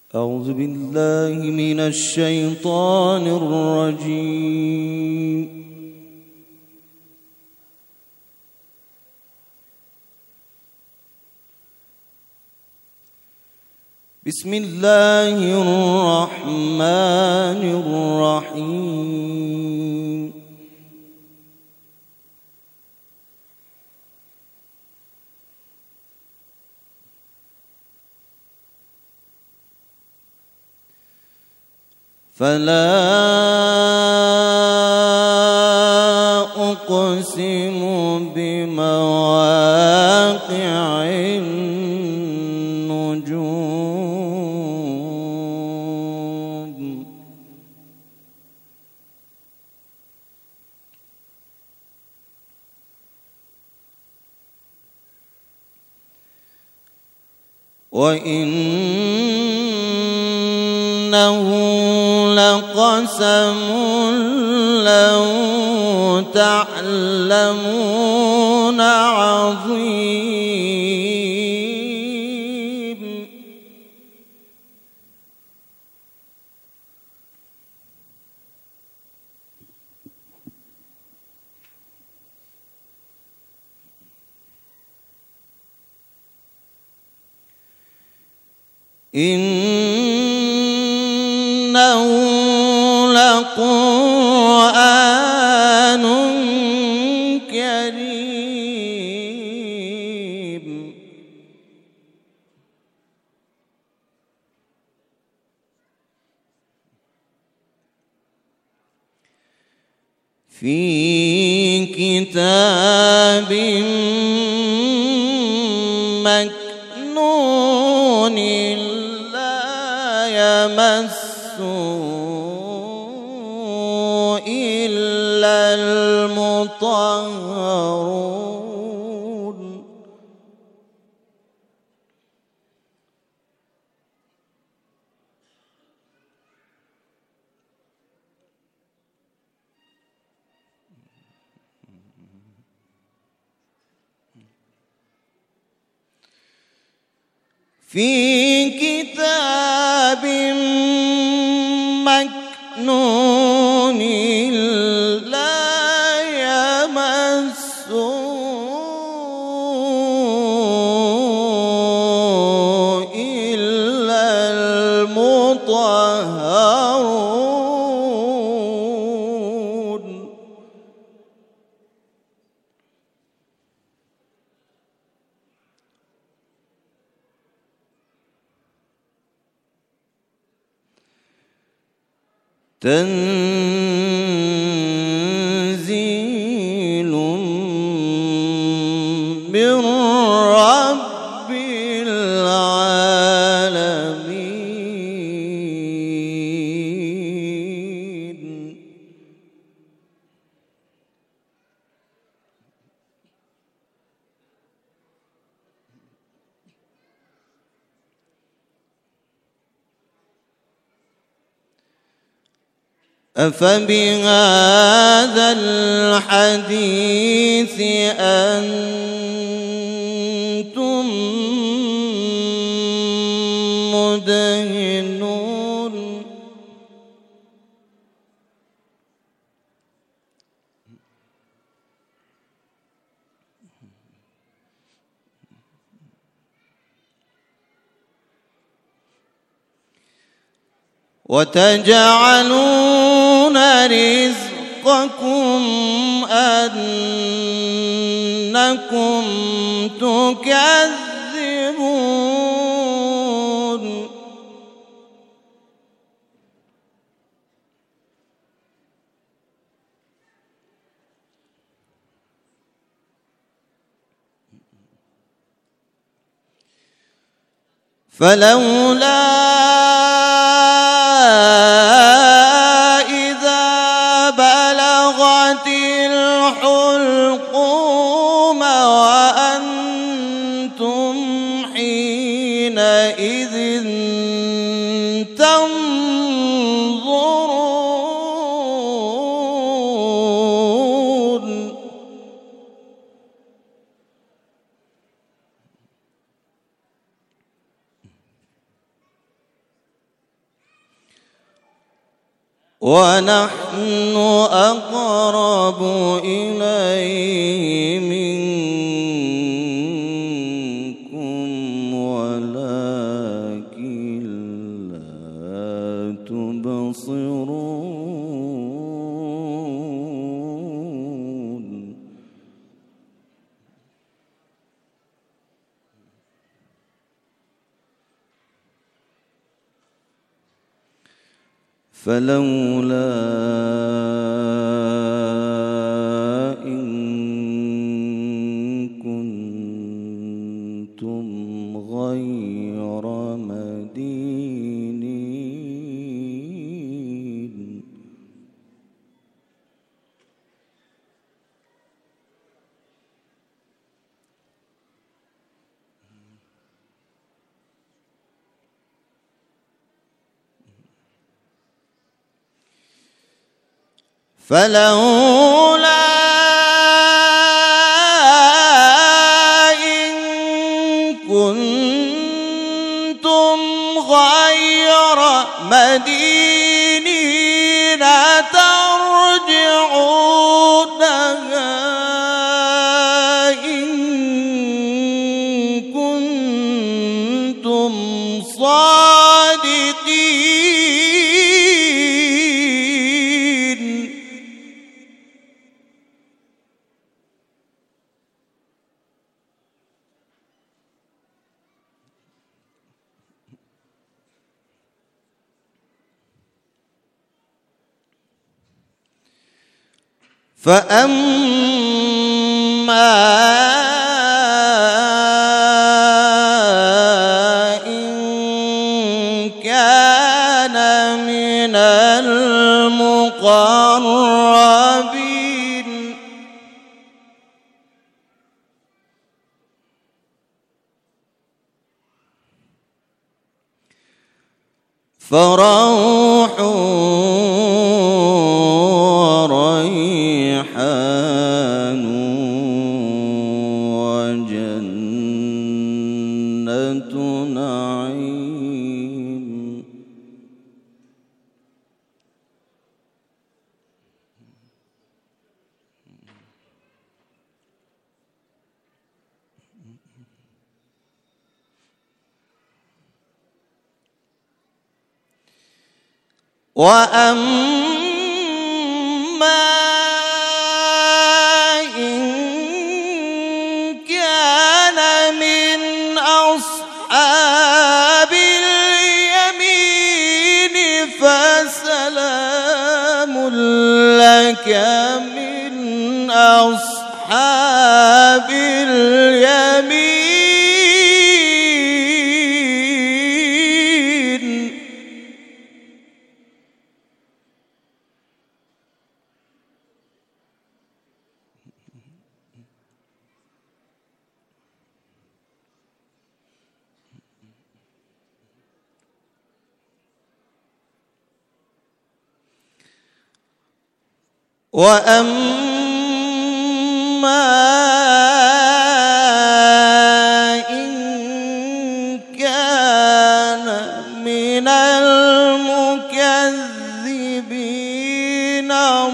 أعوذ بالله من الشيطان الرجيم. بسم الله الرحمن الرحيم. فلا أقسم بمواقع النجوم وإنه لقسم لو تعلمون عظيم. إنه لقرآن كريم في كتاب مكنون يمسه إلا المطهرون. في كتاب مكنون لا يمسه إلا المطهرون. تنزيل من رب العالمين. أفبهذا الحديث أنتم مدهنون. وتجعلون رزقكم أنكم تكذبون. فلولا إذا بلغت الحلقوم وأنتم حينئذ تنظرون. ونحن أقرب إليه منكم ولكن لا تبصرون. فلولا إن كنتم غير مدينين فلولا إن كنتم غير مدينين ترجعونها إن كنتم صادقين. فأما إن كان من المقربين فروح وريحان وجنة نعيم. وأما إن كان من أصحاب اليمين فسلام لك من أصحاب اليمين. وأما إن كان من المكذبين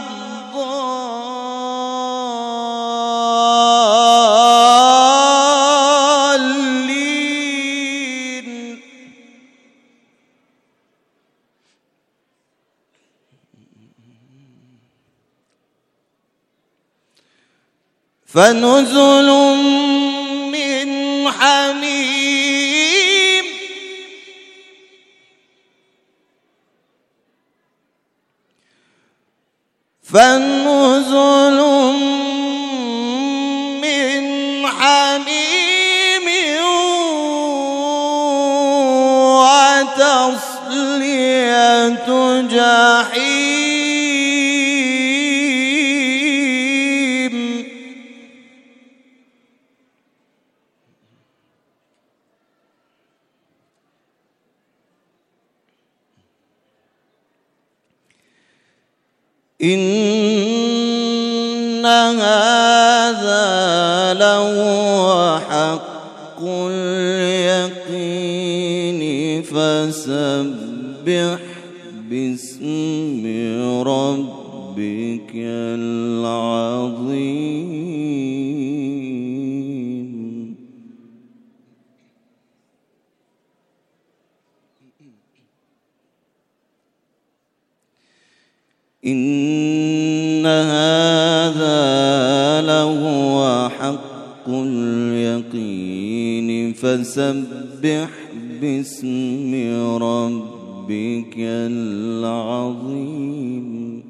الضالين فنزل من حميم فنزل من حميم وتصلية جحيم. إن هذا لهو حق اليقين فسبح باسم ربك العظيم. إن هذا لهو حق اليقين فسبح باسم ربك العظيم.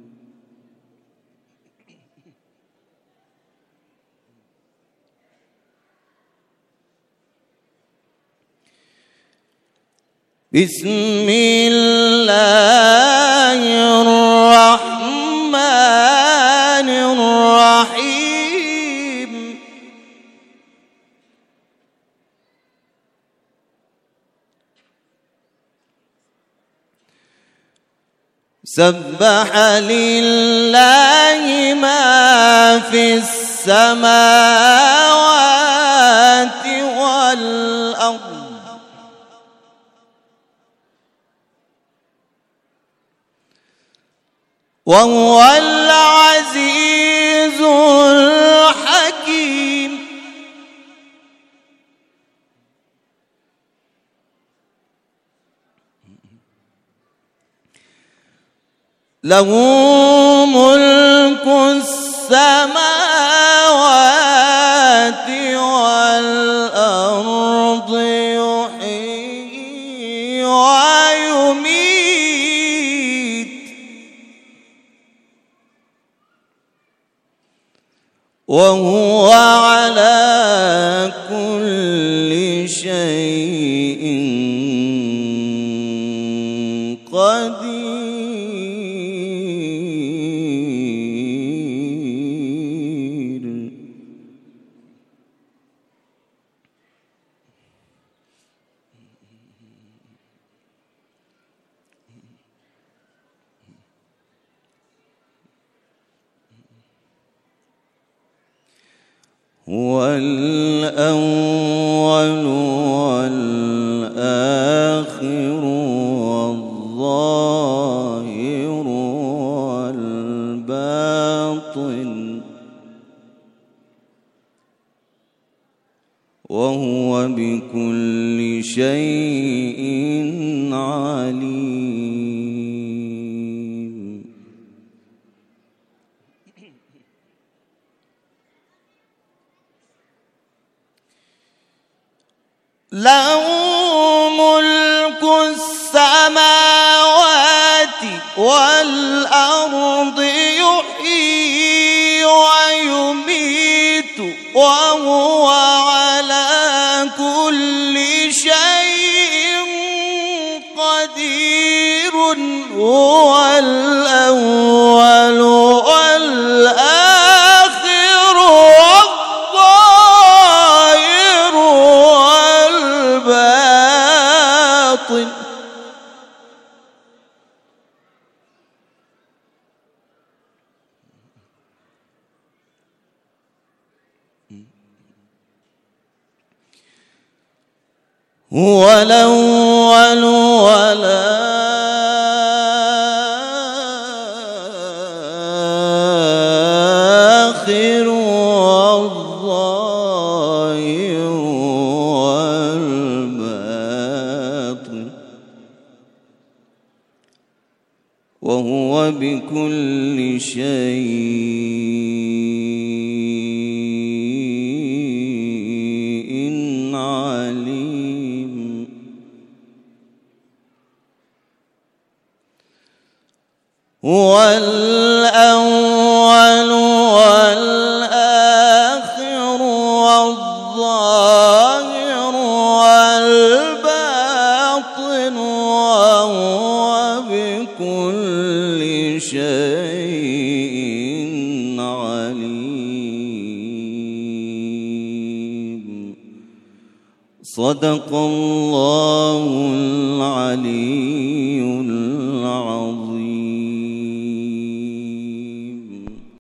بسم الله الرحمن الرحيم. سبح لله ما في السماوات والأرض وهو العزيز الحكيم. له ملك السماوات والأرض يحيي ويميت وهو على كل شيء قدير. هو الأول والآخر والظاهر والباطن وهو بكل شيء عليم. له ملك السماوات والأرض يحيي ويميت وهو على كل شيء قدير. هو الأول والآخر والظاهر والباطن هو الأول والآخر والظاهر والباطن وهو بكل شيء عليم. هو الأول والآخر والظاهر والباطن وهو بكل شيء عليم. صدق الله العلي